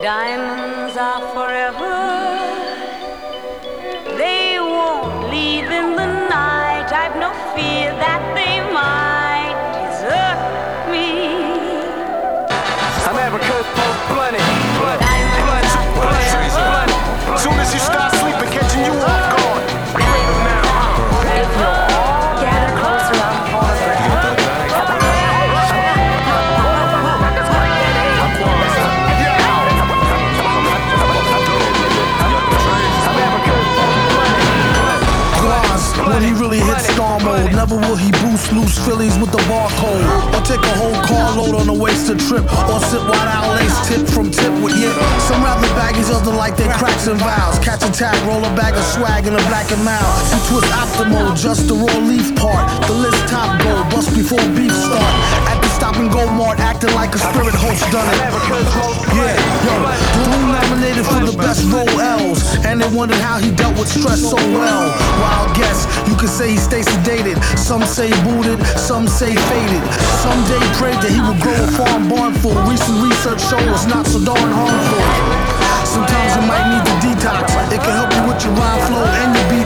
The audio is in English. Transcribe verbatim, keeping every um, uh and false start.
Diamonds are forever. They won't leave in the night. I've no fear that they might desert me. America's most blunted. Blunt, Diamonds blunt, are blunt, forever. blunt. Soon as you start sleeping, catching you off guard. Bring 'em now. If you'll all gather closer, I'm photographed. When he really hits star mode, never will he boost loose fillies with the barcode, or take a whole carload on a wasted trip, or sip white owl lace tip from tip with yip. Some rather baggies, other like they cracks and vows. Catch a tag, roll a bag of swag in a black and mouth. You twist optimal, just the raw leaf part. The list top gold, bust before beef start. At the stop and go mart, acting like a spirit host done it. Yeah, yo, Doom nominated for the best role L's, and they wondered how he dealt with stress so well. Wild guess, you could say he stay sedated. Some say booted, some say faded. Some day prayed that he would grow a farm barn full. Recent research shows it's not so darn harmful. Sometimes you might need to detox. It can help you with your rhyme flow and your beat